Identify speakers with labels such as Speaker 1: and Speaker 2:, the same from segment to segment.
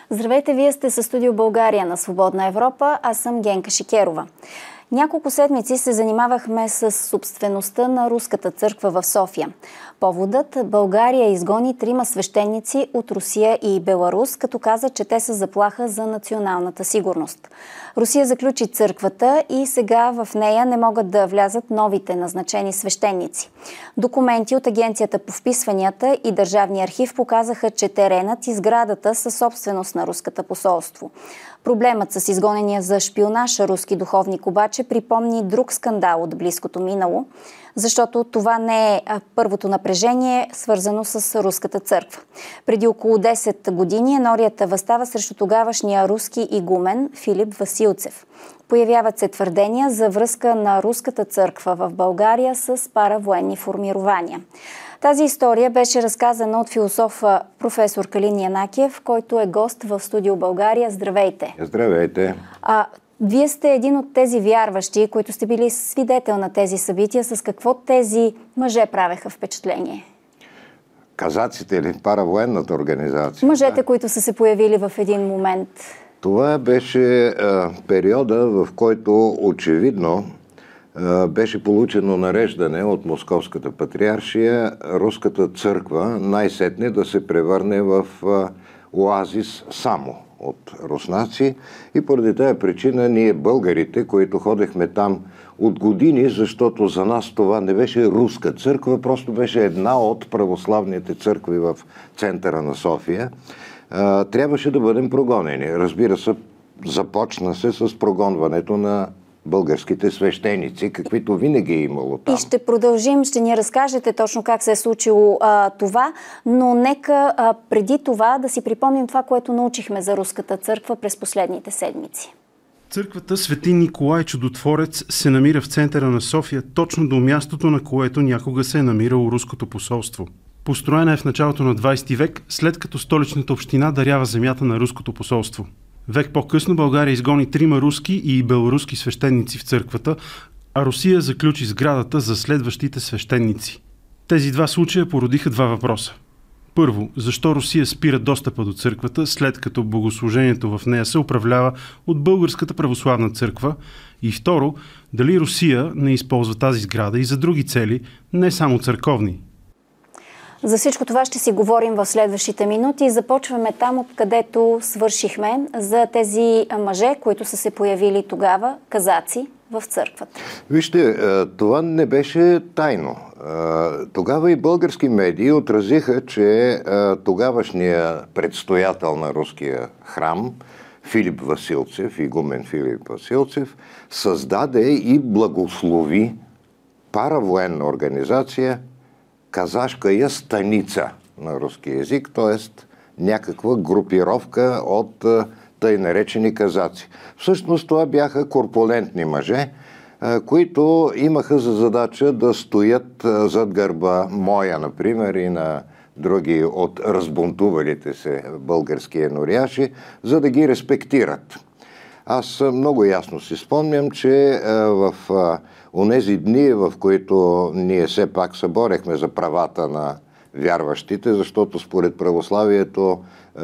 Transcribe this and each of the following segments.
Speaker 1: Здравейте, вие сте със Студио България на Свободна Европа, аз съм Генка Шикерова. Няколко седмици се занимавахме с собствеността на Руската църква в София. Поводът: България изгони 3 свещеници от Русия и Беларус, като каза, че те са заплаха за националната сигурност. Русия заключи църквата и сега в нея не могат да влязат новите назначени свещеници. Документи от Агенцията по вписванията и Държавния архив показаха, че теренът и сградата са собственост на Руската посолство. Проблемът с изгонения за шпионаж руски духовник обаче припомни друг скандал от близкото минало, защото това не е първото напрежение, свързано с Руската църква. Преди около 10 години енорията въстава срещу тогавашния руски игумен Филип Василцев. Появяват се твърдения за връзка на Руската църква в България с паравоенни формирования. Тази история беше разказана от философа професор Калин Янакиев, който е гост в Студио България. Здравейте!
Speaker 2: Здравейте!
Speaker 1: Вие сте един от тези вярващи, които сте били свидетел на тези събития. С какво тези мъже правеха впечатление?
Speaker 2: Казаците или паравоенната организация?
Speaker 1: Мъжете, които са се появили в един момент.
Speaker 2: Това беше периода, в който очевидно беше получено нареждане от Московската патриаршия Руската църква най-сетне да се превърне в оазис само от руснаци, и поради тази причина ние, българите, които ходехме там от години, защото за нас това не беше руска църква, просто беше една от православните църкви в центъра на София, трябваше да бъдем прогонени. Разбира се, започна се с прогонването на българските свещеници, каквито винаги е имало там.
Speaker 1: И ще продължим, ще ни разкажете точно как се е случило това, но нека преди това да си припомним това, което научихме за Руската църква през последните седмици.
Speaker 3: Църквата Свети Николай Чудотворец се намира в центъра на София, точно до мястото, на което някога се е намирало Руското посолство. Построена е в началото на 20 век, след като столичната община дарява земята на Руското посолство. Век по-късно България изгони 3 руски и белоруски свещеници в църквата, а Русия заключи сградата за следващите свещеници. Тези 2 случая породиха 2 въпроса. Първо, защо Русия спира достъпа до църквата, след като богослужението в нея се управлява от Българската православна църква? И второ, дали Русия не използва тази сграда и за други цели, не само църковни?
Speaker 1: За всичко това ще си говорим в следващите минути. Започваме там, откъдето свършихме, за тези мъже, които са се появили тогава, казаци, в църквата.
Speaker 2: Вижте, това не беше тайно. Тогава и български медии отразиха, че тогавашният предстоятел на руския храм, Филип Василцев, игумен Филип Василцев, създаде и благослови паравоенна организация Казашкая станица на руски език, т.е. някаква групировка от тъй наречени казаци. Всъщност това бяха корпулентни мъже, които имаха за задача да стоят зад гърба моя, например, и на други от разбунтувалите се български еноряши, за да ги респектират. Аз много ясно си спомням, че в онези дни, в които ние все пак съборехме за правата на вярващите, защото според православието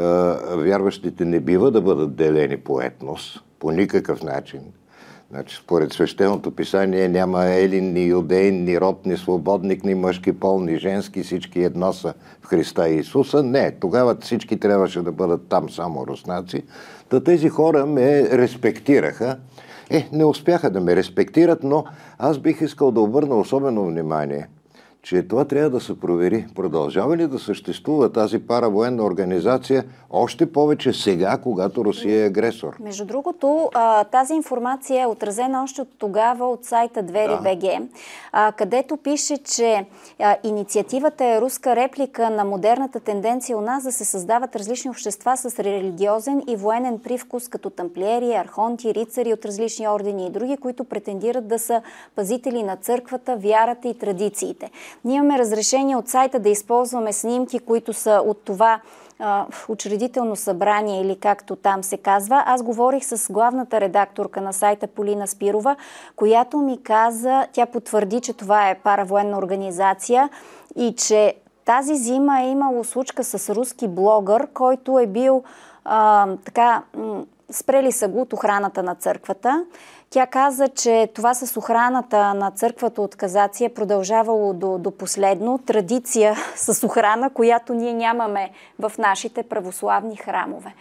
Speaker 2: вярващите не бива да бъдат делени по етнос, по никакъв начин. Значи, според свещеното писание няма елин, ни юдеин, ни род, ни свободник, ни мъжки пол, ни женски, всички едно са в Христа и Исуса. Не, тогава всички трябваше да бъдат там само руснаци. Тези хора ме респектираха. Не успяха да ме респектират, но аз бих искал да обърна особено внимание, че това трябва да се провери. Продължава ли да съществува тази паравоенна организация, още повече сега, когато Русия е агресор?
Speaker 1: Между другото, тази информация е отразена още от тогава от сайта Двери.bg, където пише, че инициативата е руска реплика на модерната тенденция у нас да се създават различни общества с религиозен и военен привкус, като тамплиери, архонти, рицари от различни ордени и други, които претендират да са пазители на църквата, вярата и традициите. Ние имаме разрешение от сайта да използваме снимки, които са от това учредително събрание или както там се казва. Аз говорих с главната редакторка на сайта Полина Спирова, която ми каза, тя потвърди, че това е паравоенна организация и че тази зима е имало случка с руски блогър, който е бил спрели са го от охраната на църквата. Тя каза, че това с охраната на църквата от казаци е продължавало до последно. Традиция с охрана, която ние нямаме в нашите православни храмове.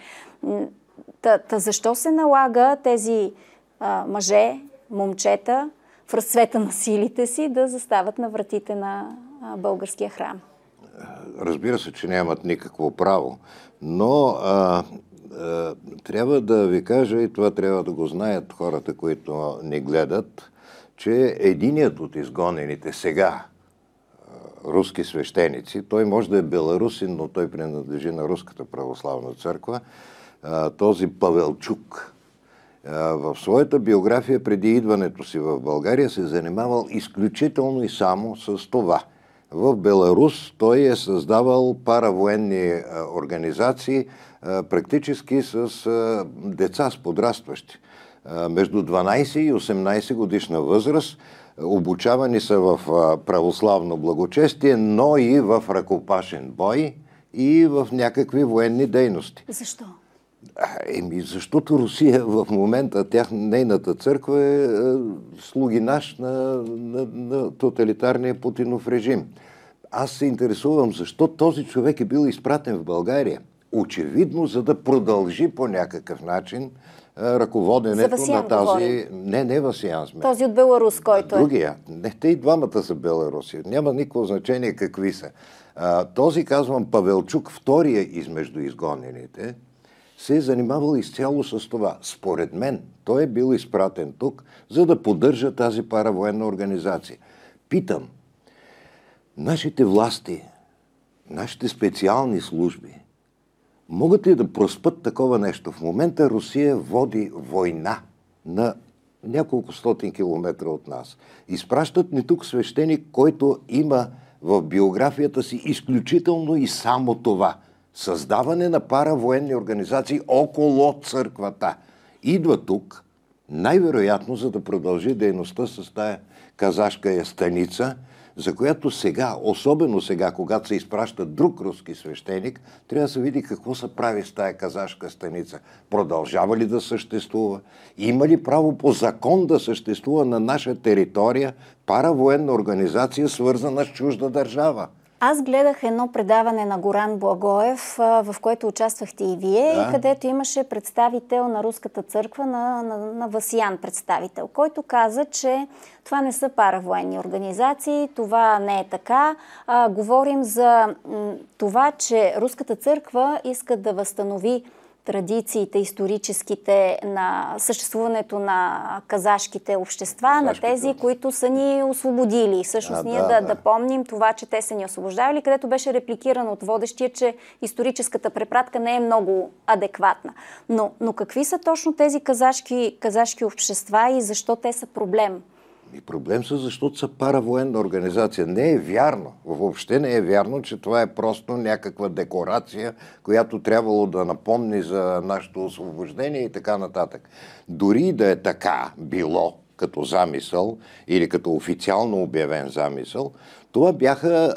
Speaker 1: Защо се налага тези мъже, момчета в разцвета на силите си да застават на вратите на българския храм?
Speaker 2: Разбира се, че нямат никакво право, но трябва да ви кажа, и това трябва да го знаят хората, които ни гледат, че единият от изгонените сега руски свещеници, той може да е беларусин, но той принадлежи на Руската православна църква, този Павелчук, в своята биография преди идването си в България се занимавал изключително и само с това. В Беларус той е създавал паравоенни организации, практически с деца, с подрастващи. Между 12 и 18 годишна възраст, обучавани са в православно благочестие, но и в ръкопашен бой и в някакви военни дейности.
Speaker 1: Защо?
Speaker 2: Защото Русия в момента, нейната църква е слугинаж на тоталитарния Путинов режим. Аз се интересувам защо този човек е бил изпратен в България. Очевидно, за да продължи по някакъв начин ръководенето на тази...
Speaker 1: Говорим.
Speaker 2: Не Васиян сме.
Speaker 1: Този от Беларус, който
Speaker 2: Другия. Не, те и двамата са беларуси. Няма никакво значение какви са. Този, казвам, Павелчук, втория измежду изгонените, се е занимавал изцяло с това. Според мен, той е бил изпратен тук, за да поддържа тази паравоенна организация. Питам, нашите власти, нашите специални служби, могат ли да проспат такова нещо? В момента Русия води война на няколко стотин километра от нас. Изпращат ни тук свещеник, който има в биографията си изключително и само това. Създаване на паравоенни организации около църквата. Идва тук, най-вероятно, за да продължи дейността с тая казашка станица, за която сега, особено сега, когато се изпраща друг руски свещеник, трябва да се види какво се прави с тая казашка станица. Продължава ли да съществува? Има ли право по закон да съществува на наша територия паравоенна организация, свързана с чужда държава?
Speaker 1: Аз гледах едно предаване на Горан Благоев, в което участвахте и вие, и където имаше представител на Руската църква, на Васиян представител, който каза, че това не са паравоенни организации, това не е така. Говорим за това, че Руската църква иска да възстанови традициите, историческите на съществуването на казашките общества, на тези, които са ни освободили. Всъщност ние да помним това, че те са ни освобождавали, където беше репликирано от водещия, историческата препратка не е много адекватна. Но какви са точно тези казашки общества и защо те са проблем?
Speaker 2: И проблем са, защото са паравоенна организация. Не е вярно, въобще не е вярно, че това е просто някаква декорация, която трябвало да напомни за нашето освобождение и така нататък. Дори да е така било като замисъл или като официално обявен замисъл, това бяха,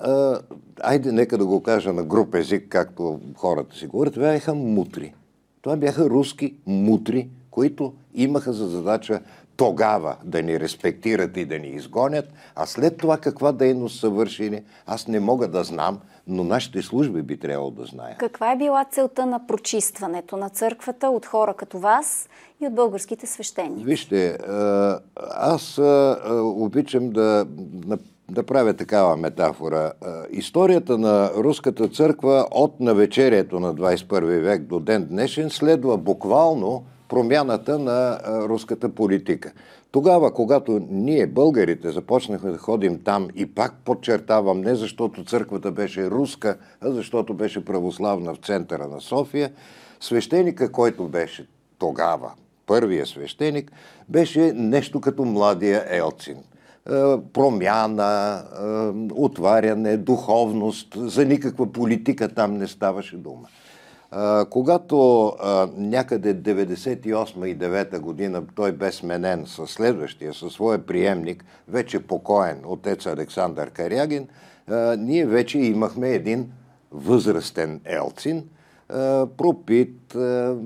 Speaker 2: нека да го кажа на груб език, както хората си говорят, това бяха мутри. Това бяха руски мутри, които имаха за задача тогава да ни респектират и да ни изгонят, а след това каква дейност са вършили, аз не мога да знам, но нашите служби би трябвало да знаят.
Speaker 1: Каква е била целта на прочистването на църквата от хора като вас и от българските свещеници?
Speaker 2: Вижте, аз обичам да правя такава метафора. Историята на Руската църква от навечерието на 21 век до ден днешен следва буквално промяната на руската политика. Тогава, когато ние, българите, започнахме да ходим там и пак подчертавам, не защото църквата беше руска, а защото беше православна в центъра на София, свещеника, който беше тогава първия свещеник, беше нещо като младия Елцин. Промяна, отваряне, духовност, за никаква политика там не ставаше дума. Когато някъде 98 и 9 година той бе сменен със следващия, със своя приемник, вече покоен отец Александър Карягин, ние вече имахме един възрастен Елцин, пропит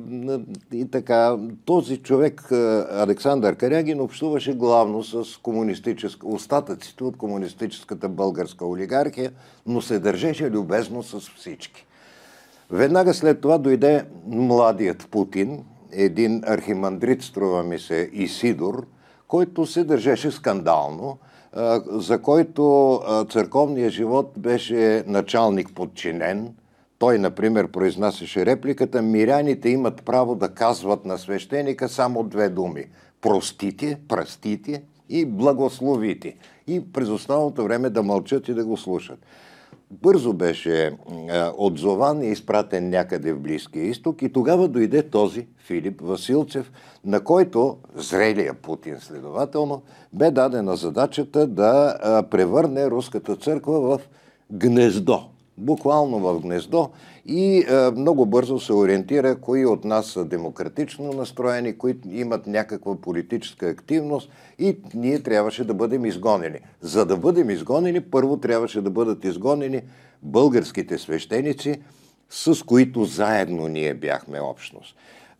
Speaker 2: и така. Този човек, Александър Карягин, общуваше главно с остатъците от комунистическата българска олигархия, но се държеше любезно с всички. Веднага след това дойде младият Путин, един архимандрит, струва ми се, Исидор, който се държеше скандално, за който църковният живот беше началник подчинен. Той, например, произнасяше репликата: миряните имат право да казват на свещеника само две думи – простите, пръстите и благословите. И през останалото време да мълчат и да го слушат. Бързо беше отзован и изпратен някъде в Близкия изток и тогава дойде този Филип Василцев, на който зрелия Путин, следователно, бе дадена задачата да превърне руската църква в гнездо. Буквално в гнездо, и много бързо се ориентира кои от нас са демократично настроени, кои имат някаква политическа активност, и ние трябваше да бъдем изгонени. За да бъдем изгонени, първо трябваше да бъдат изгонени българските свещеници, с които заедно ние бяхме общност.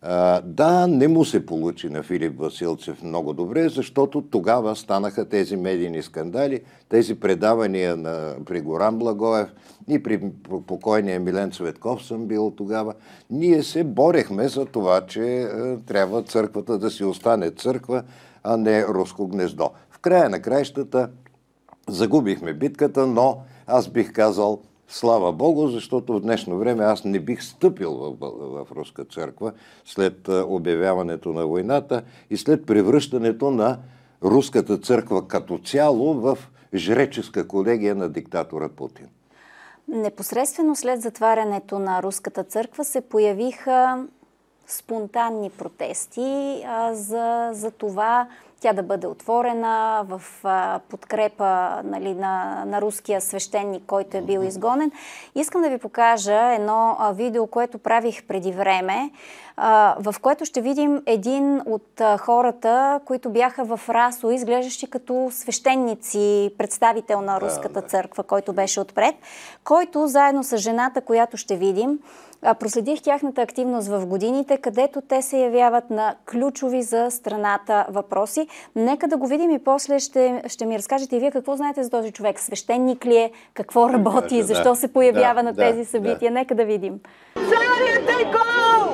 Speaker 2: Да, не му се получи на Филип Василцев много добре, защото тогава станаха тези медийни скандали, тези предавания при Горан Благоев и при покойния Милен Цветков съм бил тогава. Ние се борехме за това, че трябва църквата да си остане църква, а не руско гнездо. В края на краищата загубихме битката, но аз бих казал слава Богу, защото в днешно време аз не бих стъпил в руска църква след обявяването на войната и след превръщането на руската църква като цяло в жреческа колегия на диктатора Путин.
Speaker 1: Непосредствено след затварянето на руската църква се появиха спонтанни протести за това тя да бъде отворена в подкрепа, нали, на руския свещеник, който е бил изгонен. Искам да ви покажа едно видео, което правих преди време, в което ще видим един от хората, които бяха в Расо, изглеждащи като свещеници, представител на руската църква, който беше отпред, който заедно с жената, която ще видим, проследих тяхната активност в годините, където те се явяват на ключови за страната въпроси. Нека да го видим и после ще ми разкажете и вие какво знаете за този човек. Свещеник ли е, какво работи, защо се появява на тези събития. Нека да видим.
Speaker 4: Царят е гол!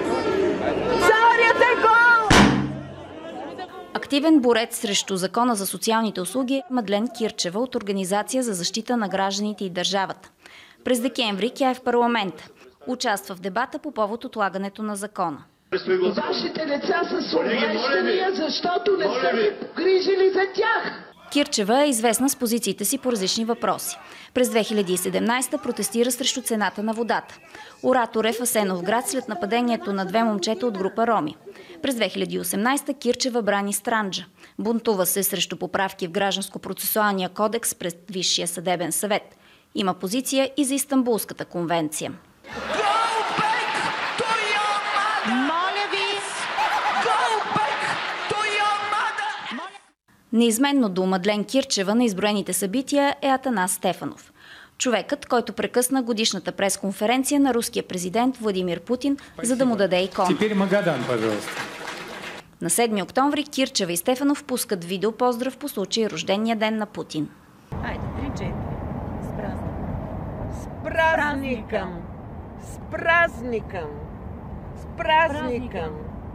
Speaker 4: Царят е гол!
Speaker 1: Активен борец срещу закона за социалните услуги Мадлен Кирчева от Организация за защита на гражданите и държавата. През декември тя е в парламента. Участва в дебата по повод отлагането на закона.
Speaker 4: Вашите деца са увреждания, защото не са ви погрижили за тях.
Speaker 1: Кирчева е известна с позициите си по различни въпроси. През 2017 протестира срещу цената на водата. Оратор е в Асеновград след нападението на две момчета от група роми. През 2018 Кирчева брани Странджа. Бунтува се срещу поправки в Гражданско-процесуалния кодекс пред Висшия съдебен съвет. Има позиция и за Истанбулската конвенция. Неизменно до Мадлен Кирчева на изброените събития е Атанас Стефанов. Човекът, който прекъсна годишната пресконференция на руския президент Владимир Путин, за да му даде икона. На 7 октомври Кирчева и Стефанов пускат видео поздрав по случай рождения ден на Путин.
Speaker 4: Айде, кричайте. С празником! С празником! С празником!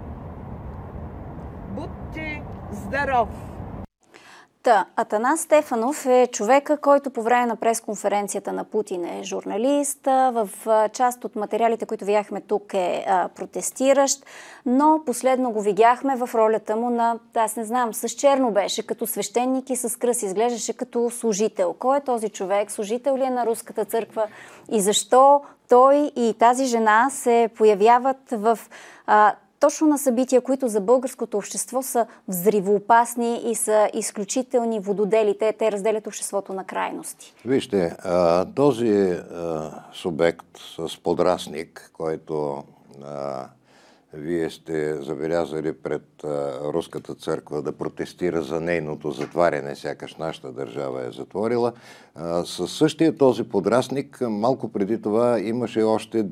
Speaker 4: Будьте здоров!
Speaker 1: Атанас Стефанов е човека, който по време на пресконференцията на Путин е журналист. В част от материалите, които видяхме тук, е протестиращ, но последно го видяхме в ролята му на, аз не знам, с черно беше, като свещеник и с кръст, изглеждаше като служител. Кой е този човек? Служител ли е на руската църква? И защо той и тази жена се появяват в точно на събития, които за българското общество са взривоопасни и са изключителни вододели. Те разделят обществото на крайности.
Speaker 2: Вижте, този субект с подрасника, който вие сте забелязали пред Руската църква да протестира за нейното затваряне, сякаш нашата държава е затворила. Със същия този подрасника, малко преди това имаше още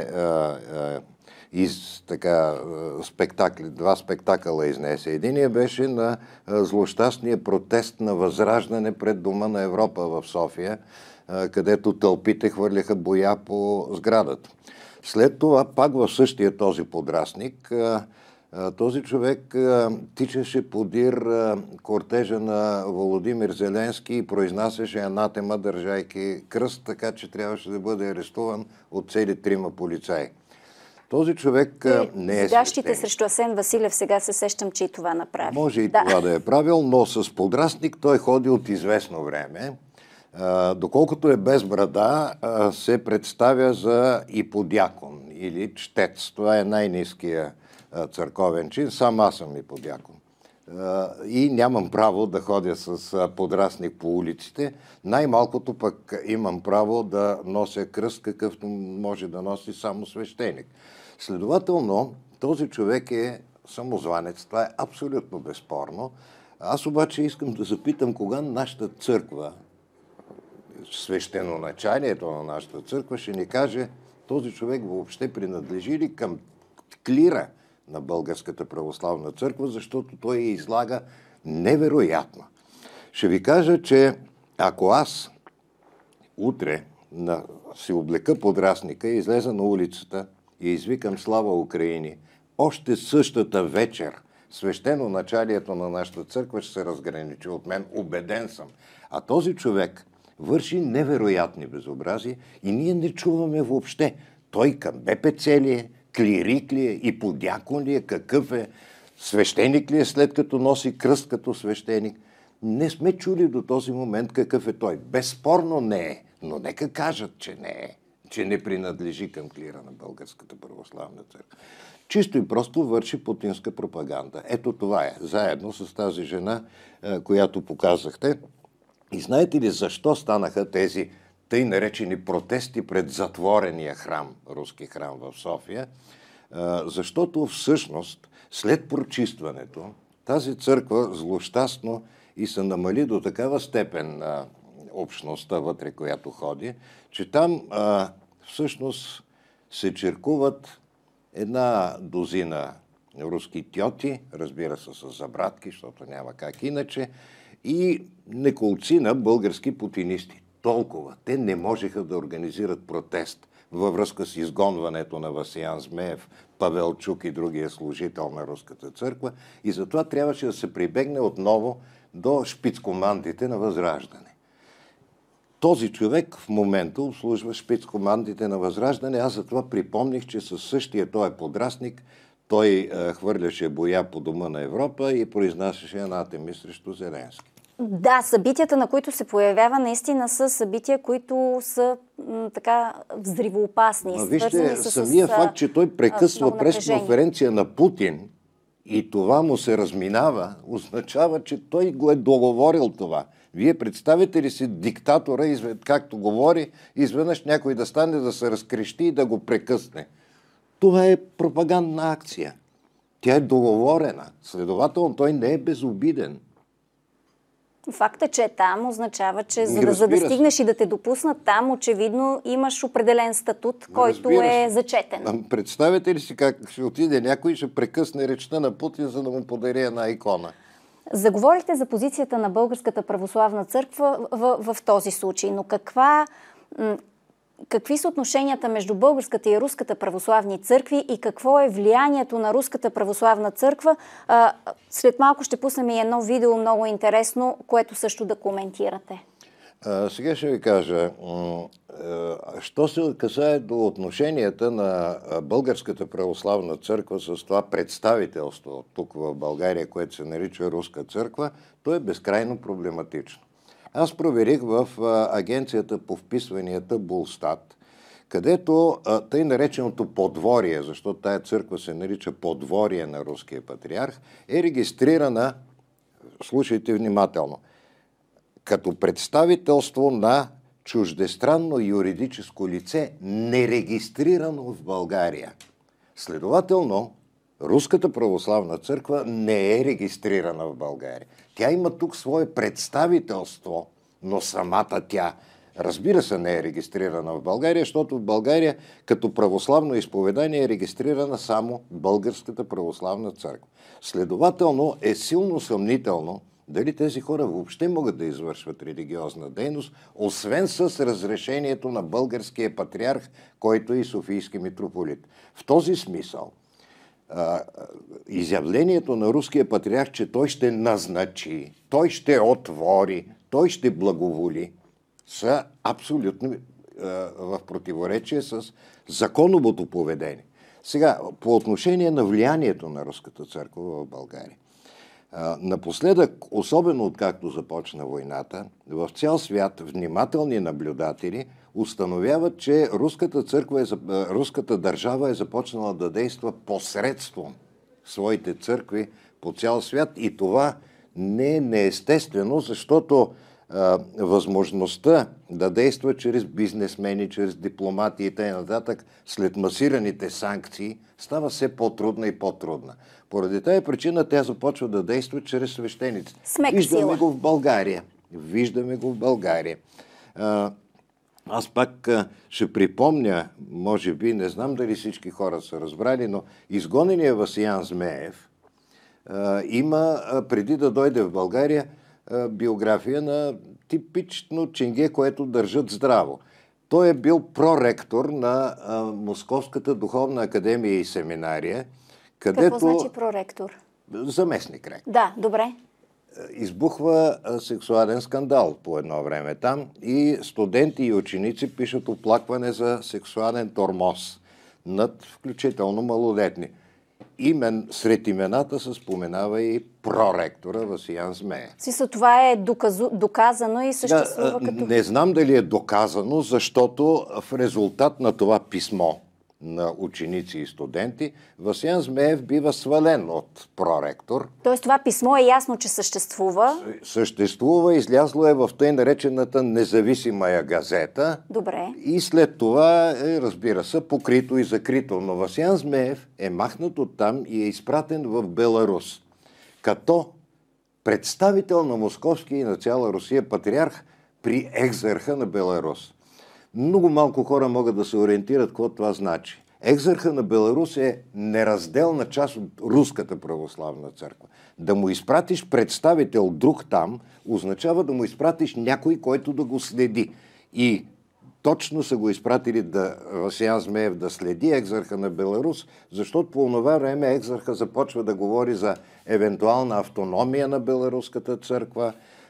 Speaker 2: два спектакъла изнесе. Единият беше на злощастния протест на Възраждане пред Дома на Европа в София, където тълпите хвърляха боя по сградата. След това, пак в същия този подрасника, този човек тичаше подир кортежа на Володимир Зеленски и произнасяше анатема, държайки кръст, така че трябваше да бъде арестуван от цели 3 полицаи. Този човек не е
Speaker 1: свещеник. Срещу Асен Василев сега се сещам, че и това направи.
Speaker 2: Може и това да е правил, но с подрасника той ходи от известно време. Доколкото е без брада, се представя за иподякон или чтец. Това е най-ниския църковен чин. Сам аз съм иподякон. И нямам право да ходя с подрасник по улиците. Най-малкото пък имам право да нося кръст, какъвто може да носи само свещеник. Следователно, този човек е самозванец. Това е абсолютно безспорно. Аз обаче искам да запитам кога нашата църква, свещеноначалието на нашата църква, ще ни каже този човек въобще принадлежи ли към клира на Българската православна църква, защото той я излага невероятно. Ще ви кажа, че ако аз утре си облека подрасника и излеза на улицата и извикам слава Украини, още същата вечер свещеноначалието на нашата църква ще се разграничи от мен, убеден съм. А този човек върши невероятни безобрази и ние не чуваме въобще. Той към БПЦ ли е, клирик ли е, иподякон ли е, какъв е, свещеник ли е, след като носи кръст като свещеник. Не сме чули до този момент какъв е той. Безспорно не е, но нека кажат, че не е, че не принадлежи към клира на Българската православна църква. Чисто и просто върши путинска пропаганда. Ето това е, заедно с тази жена, която показахте. И знаете ли защо станаха тези тъй наречени протести пред затворения храм, руски храм в София? Защото всъщност след прочистването тази църква злощастно и се намали до такава степен общността вътре, която ходи, че там всъщност се черкуват 12 руски тьоти, разбира се с забратки, защото няма как иначе, и неколцина български путинисти. Толкова. Те не можеха да организират протест във връзка с изгонването на Васиян Змеев, Павелчук и другия служител на Руската църква и затова трябваше да се прибегне отново до шпицкомандите на Възраждане. Този човек в момента обслужва шпицкомандите на Възраждане. Аз затова припомних, че със същия той подрасника той хвърляше боя по Дома на Европа и произнасяше анатеми срещу Зеленски.
Speaker 1: Да, събитията, на които се появява, наистина са събития, които са така взривоопасни.
Speaker 2: Вижте, самия факт, че той прекъсва пресконференция на Путин и това му се разминава, означава, че той го е договорил това. Вие представите ли си диктатора, както говори, изведнъж някой да стане да се разкрещи и да го прекъсне? Това е пропагандна акция. Тя е договорена. Следователно, той не е безобиден.
Speaker 1: Факта, че е там, означава, че за да стигнеш и да те допуснат там, очевидно имаш определен статут, който е зачетен.
Speaker 2: Представете ли си как ще отиде някой и ще прекъсне речта на Путин, за да му подари една икона?
Speaker 1: Заговорихте за позицията на Българската православна църква в този случай, но какви са отношенията между Българската и Руската православни църкви и какво е влиянието на Руската православна църква? След малко ще пуснем и едно видео много интересно, което също да коментирате.
Speaker 2: Сега ще ви кажа, що се касае до отношенията на Българската православна църква с това представителство тук в България, което се нарича Руска църква, то е безкрайно проблематично. Аз проверих в агенцията по вписванията Булстат, където тъй нареченото подворие, защото тая църква се нарича подворие на руския патриарх, е регистрирана, слушайте внимателно, като представителство на чуждестранно юридическо лице, нерегистрирано в България. Следователно, Руската православна църква не е регистрирана в България. Тя има тук свое представителство, но самата тя, разбира се, не е регистрирана в България, защото в България като православно изповедание е регистрирана само Българската православна църква. Следователно е силно съмнително дали тези хора въобще могат да извършват религиозна дейност, освен с разрешението на българския патриарх, който е и софийски митрополит. В този смисъл, изявлението на руския патриарх, че той ще назначи, той ще отвори, той ще благоволи, са абсолютно в противоречие с законовото поведение. Сега, по отношение на влиянието на Руската църква в България. Напоследък, особено откакто започна войната, в цял свят внимателни наблюдатели установяват, че руската държава е започнала да действа посредством своите църкви по цял свят и това не е неестествено, защото възможността да действа чрез бизнесмени, чрез дипломати и т.н. след масираните санкции става все по-трудна и по-трудна. Поради тази причина тя започва да действа чрез свещеници. Виждаме го в България. Виждаме го в България. Аз пак ще припомня, може би, не знам дали всички хора са разбрали, но изгонения Васиян Змеев има, преди да дойде в България, биография на типично ченге, което държат здраво. Той е бил проректор на Московската духовна академия и семинария, където...
Speaker 1: Какво значи проректор?
Speaker 2: Заместник ректор.
Speaker 1: Да, добре.
Speaker 2: Избухва сексуален скандал по едно време там и студенти и ученици пишат оплакване за сексуален тормоз над включително малолетни. Сред имената се споменава и проректора Васиян Змеев.
Speaker 1: Това е доказано и съществува като...
Speaker 2: Не знам дали е доказано, защото в резултат на това писмо на ученици и студенти, Васиян Змеев бива свален от проректор.
Speaker 1: Тоест това писмо е ясно, че съществува?
Speaker 2: Съществува, излязло е в тъй наречената независимая газета.
Speaker 1: Добре.
Speaker 2: И след това е, разбира се, покрито и закрито. Но Васиян Змеев е махнат оттам и е изпратен в Беларус. Като представител на московския и на цяла Русия патриарх при екзарха на Беларус. Много малко хора могат да се ориентират какво това значи. Екзарха на Беларус е неразделна част от Руската православна църква. Да му изпратиш представител друг там, означава да му изпратиш някой, който да го следи. И точно са го изпратили Васиян Змеев да следи екзарха на Беларус, защото по това време екзарха започва да говори за евентуална автономия на Беларуската църква.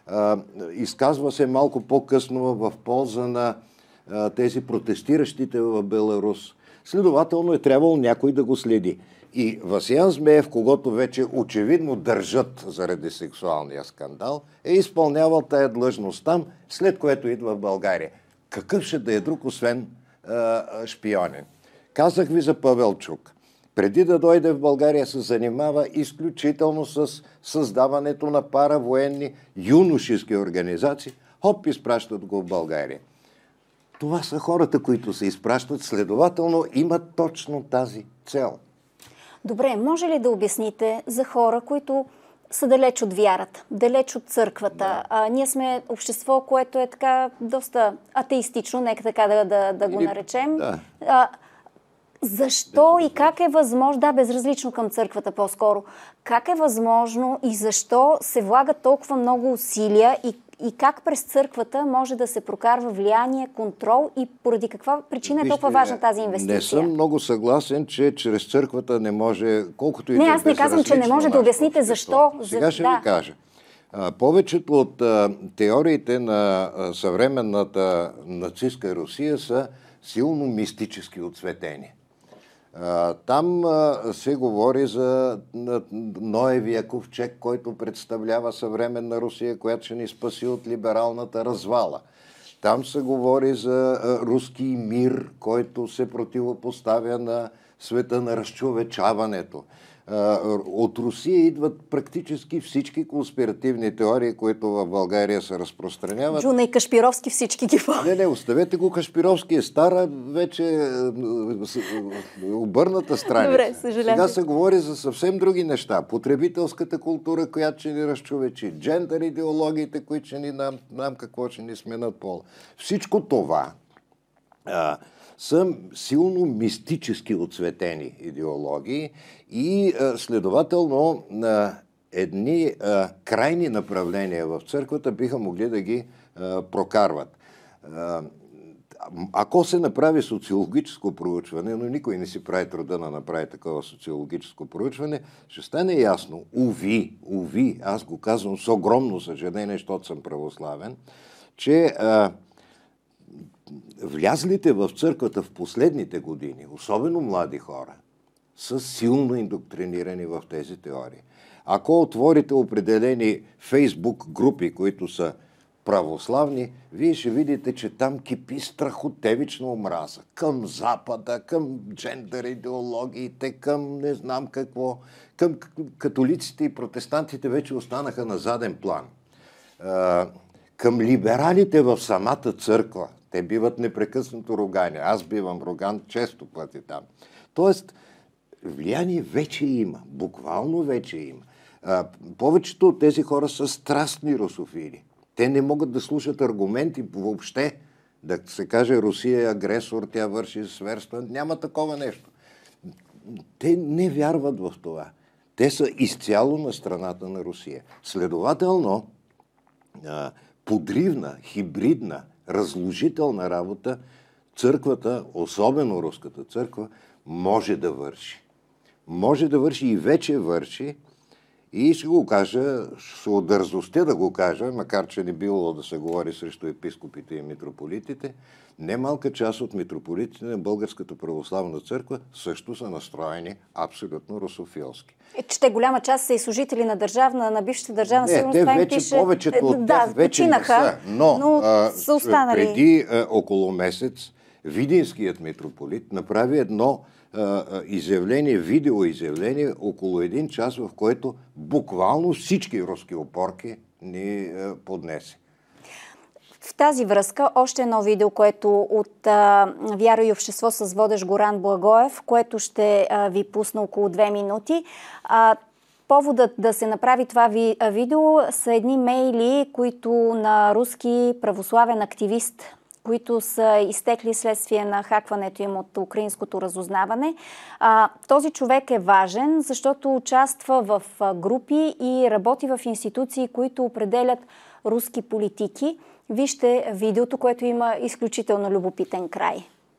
Speaker 2: Изказва се малко по-късно в полза на тези протестиращите в Беларус. Следователно е трябвало някой да го следи. И Васиян Змеев, когато вече очевидно държат заради сексуалния скандал, е изпълнявал тая длъжност там, след което идва в България. Какъв ще да е друг, освен шпионин? Казах ви за Павелчук. Преди да дойде в България се занимава изключително с създаването на паравоенни юношески организации. Хоп, изпращат го в България. Това са хората, които се изпращат, следователно имат точно тази цел.
Speaker 1: Добре, може ли да обясните за хора, които са далеч от вярата, далеч от църквата? Да. Ние сме общество, което е така доста атеистично, нека така да го наречем.
Speaker 2: Да.
Speaker 1: Защо и как е възможно, безразлично към църквата по-скоро, как е възможно и защо се влагат толкова много усилия и как през църквата може да се прокарва влияние, контрол и поради каква причина е толкова важна тази инвестиция?
Speaker 2: Не съм много съгласен, че чрез църквата не може, колкото и
Speaker 1: не, аз не казвам, че не може да обясните защо.
Speaker 2: Сега ще ви кажа. Повечето от теориите на съвременната нацистска Русия са силно мистически отцветени. Там се говори за Ноевия ковчег, който представлява съвременна Русия, която ще ни спаси от либералната развала. Там се говори за руски мир, който се противопоставя на света на разчовечаването. От Русия идват практически всички конспиративни теории, които в България се разпространяват.
Speaker 1: Джуна и Кашпировски всички ги помнят.
Speaker 2: Не, оставете го, Кашпировски е стара, вече обърната страница.
Speaker 1: Добре, съжалявам.
Speaker 2: Сега се говори за съвсем други неща. Потребителската култура, която ще ни разчовечи, джендър идеологиите, които ще ни нам какво ще ни сменят пол. Всичко това са силно мистически оцветени идеологии и следователно едни крайни направления в църквата биха могли да ги прокарват. Ако се направи социологическо проучване, но никой не си прави труда да направи такова социологическо проучване, ще стане ясно, уви, аз го казвам с огромно съжаление, защото съм православен, че влязлите в църквата в последните години, особено млади хора, са силно индоктринирани в тези теории. Ако отворите определени фейсбук групи, които са православни, вие ще видите, че там кипи страхотевична омраза към Запада, към джендър идеологиите, към не знам какво, към католиците и протестантите вече останаха на заден план. Към либералите в самата църква, те биват непрекъснато ругани. Аз бивам руган често пъти там. Тоест, влияние вече има, буквално вече има. Повечето от тези хора са страстни русофили. Те не могат да слушат аргументи въобще, да се каже Русия е агресор, тя върши зверства. Няма такова нещо. Те не вярват в това. Те са изцяло на страната на Русия. Следователно, подривна, хибридна, разложителна работа църквата, особено руската църква, може да върши. Може да върши и вече върши. И ще го кажа, с дързостта да го кажа, макар че не било да се говори срещу епископите и митрополитите, немалка част от митрополитите на Българската православна църква също са настроени абсолютно русофилски.
Speaker 1: Че те голяма част са и служители на бившата държавна сигурност.
Speaker 2: Не, те вече, повечето от тях вече не са. Но са останали. Преди около месец Видинският митрополит направи едно изявление, видеоизявление около 1 час, в което буквално всички руски опорки ни поднесе.
Speaker 1: В тази връзка още едно видео, което от Вяра и общество с водещ Горан Благоев, което ще ви пусна около 2 минути. Поводът да се направи това видео са едни мейли, които на руски православен активист, които са изтекли следствие на хакването им от украинското разузнаване. Този човек е важен, защото участва в групи и работи в институции, които определят руски политики. Вижте видеото, което има изключително любопитен край.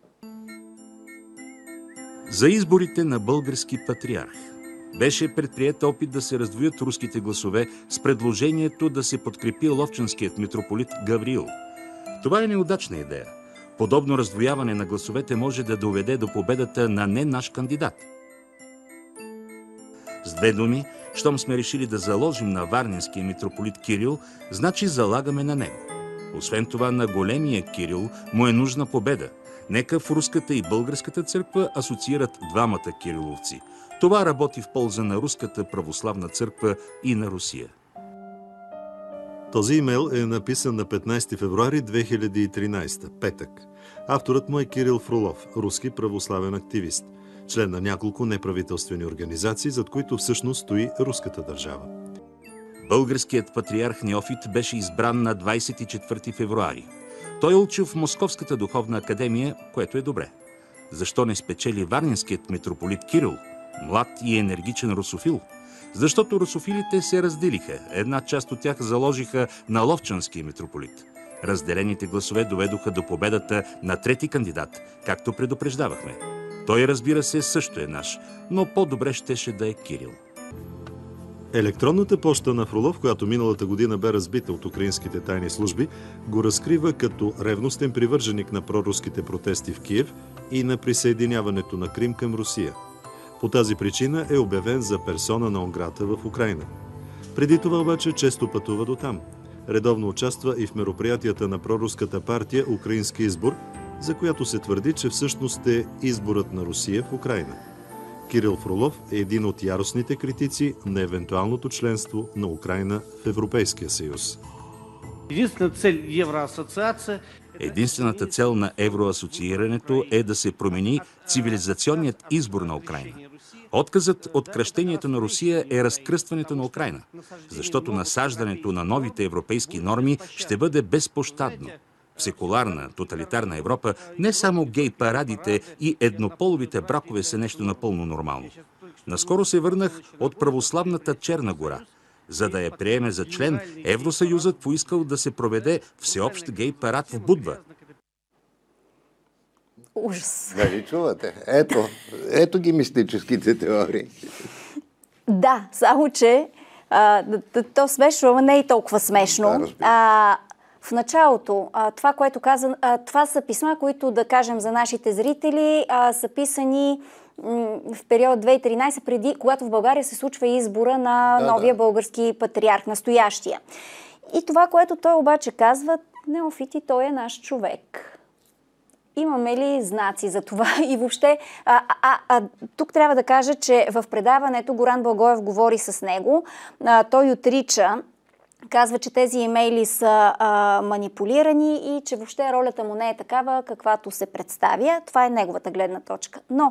Speaker 5: За изборите на български патриарх беше предприет опит да се раздвоят руските гласове с предложението да се подкрепи ловчанският митрополит Гавриил. Това е неудачна идея. Подобно раздвояване на гласовете може да доведе до победата на не наш кандидат. С две думи, щом сме решили да заложим на варненския митрополит Кирил, значи залагаме на него. Освен това, на големия Кирил му е нужна победа. Нека в руската и българската църква асоциират двамата кириловци. Това работи в полза на руската православна църква и на Русия.
Speaker 6: Този имейл е написан на 15 февруари 2013, петък. Авторът му е Кирил Фролов, руски православен активист, член на няколко неправителствени организации, зад които всъщност стои руската държава.
Speaker 5: Българският патриарх Неофит беше избран на 24 февруари. Той е учил в Московската духовна академия, което е добре. Защо не спечели варненският митрополит Кирил, млад и енергичен русофил? Защото русофилите се разделиха. Една част от тях заложиха на ловчанския митрополит. Разделените гласове доведоха до победата на трети кандидат, както предупреждавахме. Той, разбира се, също е наш, но по-добре щеше да е Кирил.
Speaker 6: Електронната поща на Фролов, която миналата година бе разбита от украинските тайни служби, го разкрива като ревностен привърженик на проруските протести в Киев и на присъединяването на Крим към Русия. По тази причина е обявен за персона нон грата в Украйна. Преди това обаче често пътува до там. Редовно участва и в мероприятията на проруската партия «Украински избор», за която се твърди, че всъщност е изборът на Русия в Украйна. Кирил Фролов е един от яростните критици на евентуалното членство на Украйна в Европейския съюз.
Speaker 5: Единствената цел на евроасоциирането е да се промени цивилизационният избор на Украйна. Отказът от кръщението на Русия е разкръстването на Украйна, защото насаждането на новите европейски норми ще бъде безпощадно. В секуларна, тоталитарна Европа не само гей-парадите и еднополовите бракове са нещо напълно нормално. Наскоро се върнах от православната Черна гора. За да я приеме за член, Евросъюзът поискал да се проведе всеобщ гей-парад в Будва.
Speaker 1: Ужас.
Speaker 2: Нали чувате? Ето ги мистическите теории.
Speaker 1: Да, само че то смешно, но не е толкова смешно. В началото, това, което каза, това са писма, които, да кажем за нашите зрители, са писани в период 2013, преди, когато в България се случва избора на новия български патриарх, настоящия. И това, което той обаче казва, неофити, той е наш човек. Имаме ли знаци за това? И въобще, тук трябва да кажа, че в предаването Горан Благоев говори с него. Той отрича, казва, че тези имейли са манипулирани и че въобще ролята му не е такава, каквато се представя. Това е неговата гледна точка. Но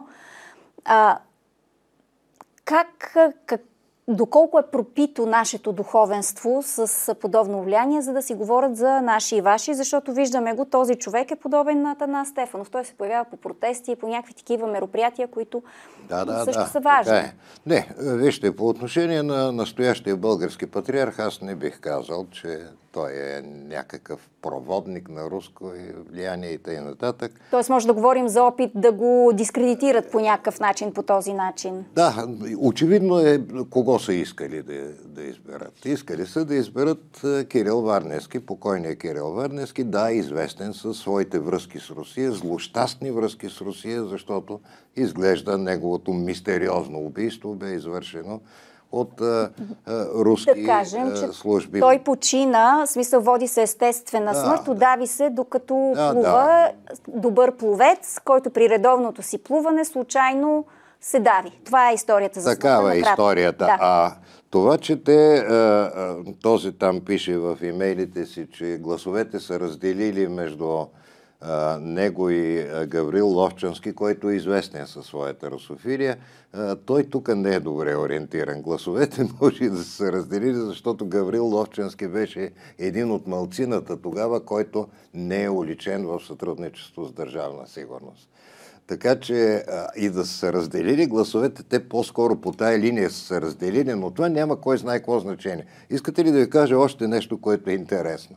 Speaker 1: доколко е пропито нашето духовенство с подобно влияние, за да си говорят за наши и ваши, защото виждаме го, този човек е подобен на Атанас Стефанов. Той се появява по протести и по някакви такива мероприятия, които също са важни.
Speaker 2: Не, вижте, по отношение на настоящия български патриарх, аз не бих казал, че той е някакъв проводник на руско влияние и т.н.
Speaker 1: Тоест може да говорим за опит да го дискредитират по някакъв начин, по този начин.
Speaker 2: Да, очевидно е кого са искали да изберат. Искали са да изберат Кирил Варненски, покойния Кирил Варненски, да, известен със своите връзки с Русия, злощастни връзки с Русия, защото изглежда неговото мистериозно убийство бе извършено от руски
Speaker 1: да кажем, че
Speaker 2: служби.
Speaker 1: Той почина, в смисъл води се естествена смърт, удави се докато плува. Добър пловец, който при редовното си плуване случайно се дави. Това е историята за смъртта.
Speaker 2: Такава е историята. Да. Това, че този там пише в имейлите си, че гласовете са разделили между него и Гаврил Ловчански, който е известен със своята русофилия, той тук не е добре ориентиран. Гласовете може да се разделили, защото Гаврил Ловчански беше един от малцината тогава, който не е уличен в сътрудничество с Държавна сигурност. Така че и да са разделили гласовете, те по-скоро по тая линия са се разделили, но това няма кой знае какво значение. Искате ли да ви кажа още нещо, което е интересно?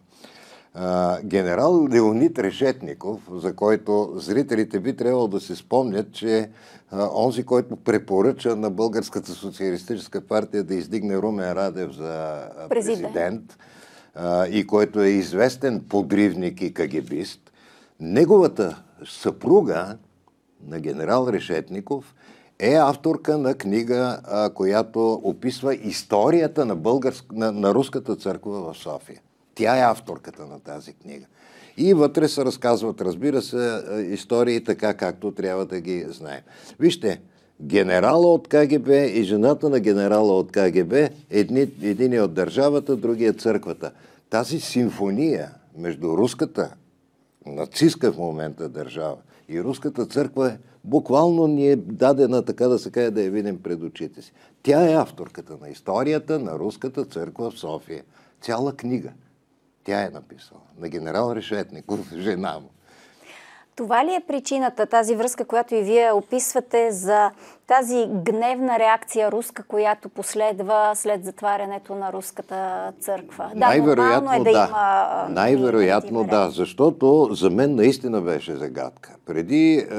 Speaker 2: Генерал Леонид Решетников, за който зрителите би трябвало да се спомнят, че онзи, който препоръча на Българската социалистическа партия да издигне Румен Радев за президент и който е известен подривник и кагебист, неговата съпруга на генерал Решетников е авторка на книга, която описва историята на Руската църква в София. Тя е авторката на тази книга. И вътре се разказват, разбира се, истории така, както трябва да ги знаем. Вижте, генерала от КГБ и жената на генерала от КГБ, един е от държавата, другия е църквата. Тази симфония между руската, нацистка в момента държава и руската църква буквално ни е дадена, така да се каже, да я видим пред очите си. Тя е авторката на историята на Руската църква в София. Цяла книга. Тя е написала. На генерал Решетников, жена му.
Speaker 1: Това ли е причината, тази връзка, която и вие описвате, за тази гневна реакция руска, която последва след затварянето на Руската църква?
Speaker 2: Най-вероятно
Speaker 1: нормално е да има...
Speaker 2: Най-вероятно да, защото за мен наистина беше загадка. Преди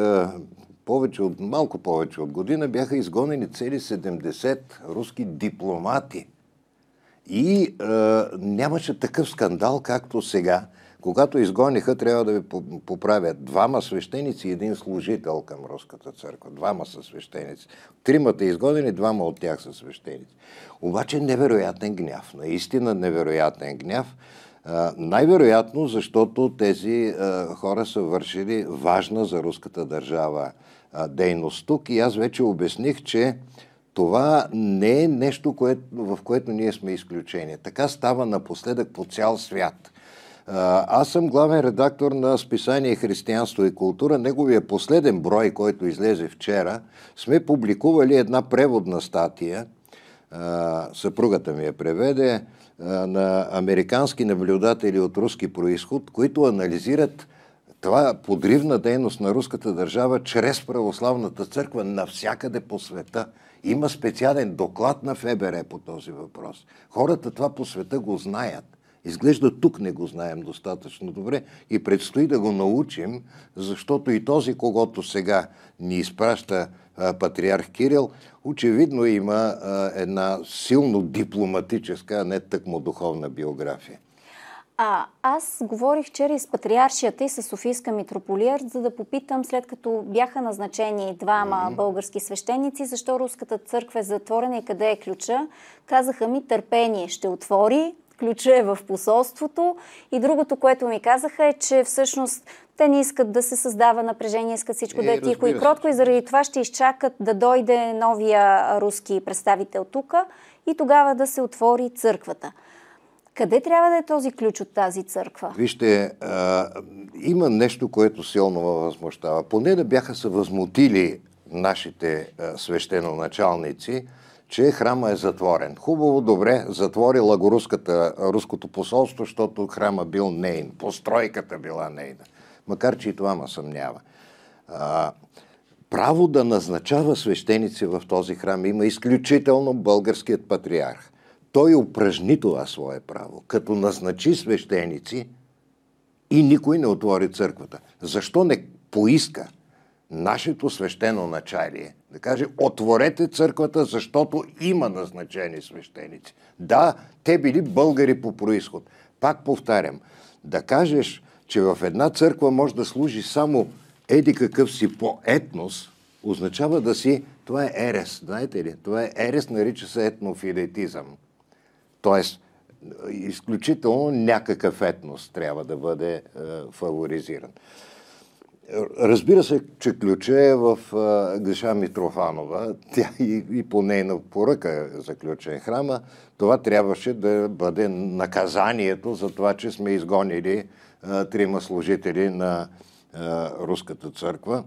Speaker 2: малко повече от година бяха изгонени цели 70 руски дипломати. И нямаше такъв скандал, както сега. Когато изгониха, трябва да ви поправят 2 свещеници и 1 служител към Руската църква. 2 са свещеници. 3 изгонени, 2 от тях са свещеници. Обаче невероятен гняв. Наистина невероятен гняв. Най-вероятно, защото тези хора са вършили важна за руската държава дейност тук и аз вече обясних, че това не е нещо, в което ние сме изключение. Така става напоследък по цял свят. Аз съм главен редактор на списание Християнство и култура. Неговия последен брой, който излезе вчера, сме публикували една преводна статия, съпругата ми я преведе, на американски наблюдатели от руски происход, които анализират това подривна дейност на руската държава чрез православната църква навсякъде по света. Има специален доклад на ФБР по този въпрос. Хората това по света го знаят. Изглежда тук не го знаем достатъчно добре и предстои да го научим, защото и този, когото сега ни изпраща патриарх Кирил, очевидно има една силно дипломатическа, а не тъкмо духовна биография.
Speaker 1: Аз говорих вчера и с патриаршията и с Софийска митрополия, за да попитам, след като бяха назначени двама български свещеници, защо руската църква е затворена и къде е ключа. Казаха ми, търпение ще отвори, ключа е в посолството. И другото, което ми казаха е, че всъщност те не искат да се създава напрежение, искат всичко да е тихо и кротко и заради това ще изчакат да дойде новия руски представител тук и тогава да се отвори църквата. Къде трябва да е този ключ от тази църква?
Speaker 2: Вижте, има нещо, което силно ме възмущава. Поне да бяха се възмутили нашите свещеноначалници, че храма е затворен. Хубаво, добре, затворила го руското посолство, защото храма бил нейн, постройката била нейна. Макар че и това ме съмнява. Право да назначава свещеници в този храм има изключително българският патриарх. Той упражни това свое право, като назначи свещеници и никой не отвори църквата. Защо не поиска нашето свещено началие да каже: отворете църквата, защото има назначени свещеници? Да, те били българи по происход. Пак повтарям, да кажеш, че в една църква може да служи само еди какъв си по етнос, означава да си... Това е ерес, знаете ли? Това е ерес, нарича се етнофилетизъм. Тоест, изключително някакъв етнос трябва да бъде фаворизиран. Разбира се, че ключа е в Гриша Митрофанова. Тя и по нейна поръка е заключен храма. Това трябваше да бъде наказанието за това, че сме изгонили трима служители на руската църква.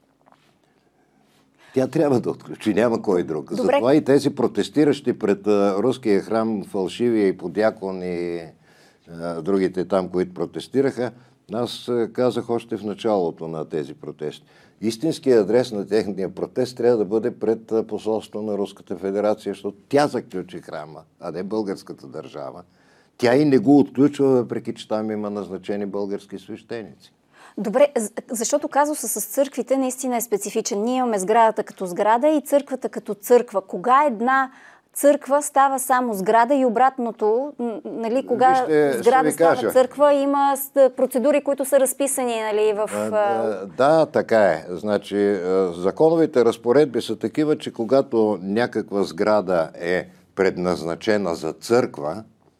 Speaker 2: Тя трябва да отключи, няма кой друг.
Speaker 1: Добре.
Speaker 2: Затова и тези протестиращи пред руския храм, фалшивия и подякон и другите там, които протестираха, аз казах още в началото на тези протести. Истинският адрес на техния протест трябва да бъде пред посолство на Руската федерация, защото тя заключи храма, а не българската държава. Тя и не го отключва, въпреки че там има назначени български свещеници.
Speaker 1: Добре, защото казуса с църквите наистина е специфичен. Ние имаме сградата като сграда и църквата като църква. Кога една църква става само сграда и обратното, нали, кога сграда става църква, има процедури, които са разписани, нали, в...
Speaker 2: Да, така е. Значи, законовите разпоредби са такива, че когато някаква сграда е предназначена за църква,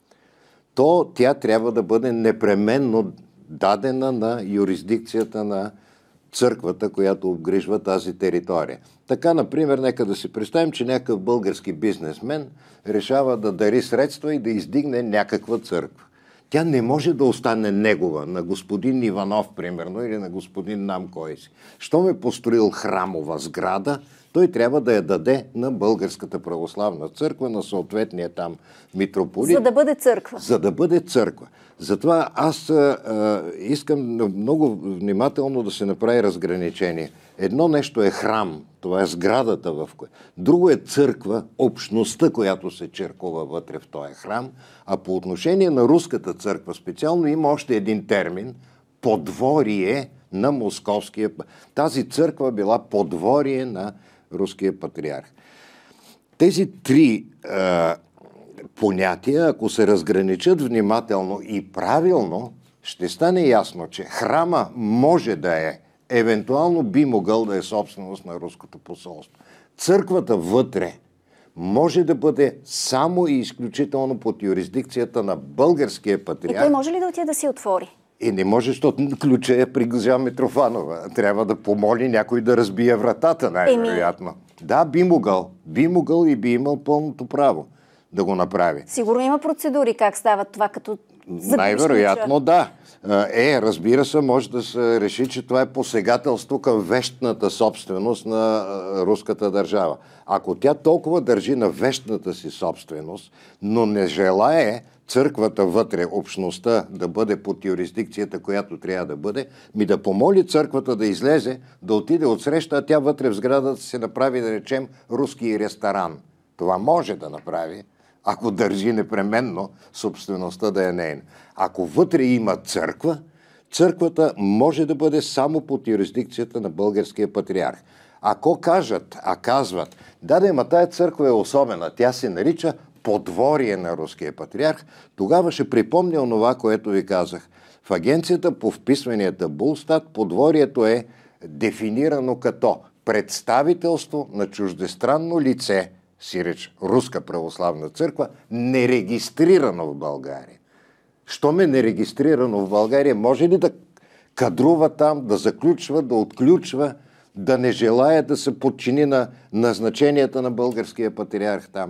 Speaker 2: то тя трябва да бъде непременно дадена на юрисдикцията на църквата, която обгрижва тази територия. Така, например, нека да си представим, че някакъв български бизнесмен решава да дари средства и да издигне някаква църква. Тя не може да остане негова, на господин Иванов, примерно, или на господин нам кой си. Щом е построил храмова сграда, той трябва да я даде на Българската православна църква, на съответния там митрополит.
Speaker 1: За да бъде църква.
Speaker 2: За да бъде църква. Затова аз искам много внимателно да се направи разграничение. Едно нещо е храм, това е сградата, в която. Друго е църква, общността, която се черкува вътре в този храм. А по отношение на руската църква специално има още един термин – подворие на московския. Тази църква била подворие на руския патриарх. Тези три понятия, ако се разграничат внимателно и правилно, ще стане ясно, че храма може да е, евентуално би могъл да е собственост на руското посолство. Църквата вътре може да бъде само и изключително под юрисдикцията на българския патриарх.
Speaker 1: И той може ли да отиде да си отвори?
Speaker 2: И не може, защото ключа е при госпожа Митрофанова. Трябва да помоли някой да разбие вратата, най-вероятно. Да, би могъл. Би могъл и би имал пълното право да го направи.
Speaker 1: Сигурно има процедури как става това, като
Speaker 2: най-вероятно да. Разбира се, може да се реши, че това е посегателство към вещната собственост на руската държава. Ако тя толкова държи на вещната си собственост, но не желае църквата вътре, общността да бъде под юрисдикцията, която трябва да бъде, да помоли църквата да излезе, да отиде отсреща, а тя вътре в сградата се направи, да речем, руски ресторан. Това може да направи, ако държи непременно собствеността да е нейна. Ако вътре има църква, църквата може да бъде само под юрисдикцията на българския патриарх. Ако казват, тая църква е особена, тя се нарича подворие на руския патриарх, тогава ще припомня онова, което ви казах. В агенцията по вписванията Булстат подворието е дефинирано като представителство на чуждестранно лице, сиреч Руска православна църква, нерегистрирано в България. Щом е нерегистрирано в България, може ли да кадрува там, да заключва, да отключва, да не желая да се подчини на назначенията на българския патриарх там?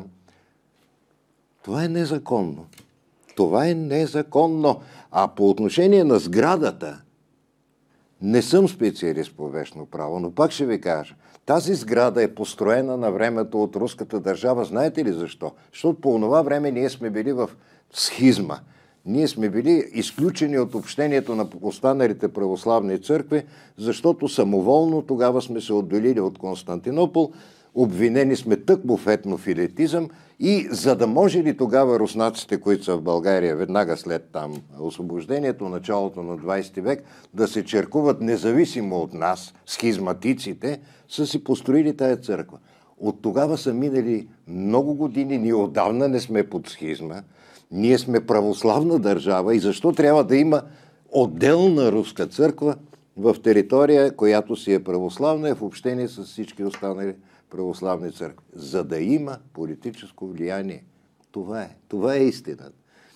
Speaker 2: Това е незаконно. Това е незаконно. А по отношение на сградата, не съм специалист по вещно право, но пак ще ви кажа. Тази сграда е построена на времето от руската държава. Знаете ли защо? Защото по това време ние сме били в схизма. Ние сме били изключени от общението на останалите православни църкви, защото самоволно тогава сме се отделили от Константинопол, обвинени сме тъкмо в етнофилетизъм и за да може ли тогава руснаците, които са в България веднага след там освобождението, началото на 20 век, да се черкуват независимо от нас, схизматиците, са си построили тая църква. От тогава са минали много години, ние отдавна не сме под схизма, ние сме православна държава и защо трябва да има отделна руска църква в територия, която си е православна, е в общение с всички останали православни църкви, за да има политическо влияние. Това е истината.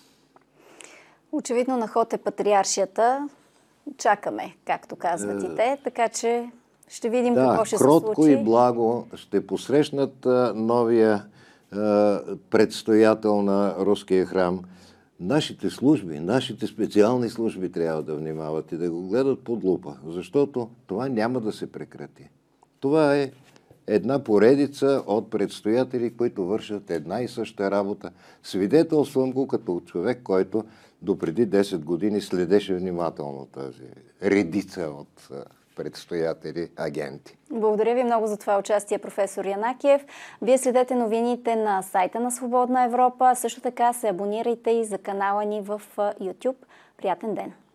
Speaker 1: Очевидно на ход е патриаршията. Чакаме, както казват и те, така че ще видим какво ще се случи.
Speaker 2: Кротко и благо ще посрещнат новия предстоятел на руския храм. Нашите служби, нашите специални служби трябва да внимават и да го гледат под лупа, защото това няма да се прекрати. Това е една поредица от предстоятели, които вършат една и съща работа. Свидетелствам го като човек, който допреди 10 години следеше внимателно тази редица от предстоятели, агенти.
Speaker 1: Благодаря ви много за това участие, професор Янакиев. Вие следете новините на сайта на Свободна Европа. Също така се абонирайте и за канала ни в YouTube. Приятен ден!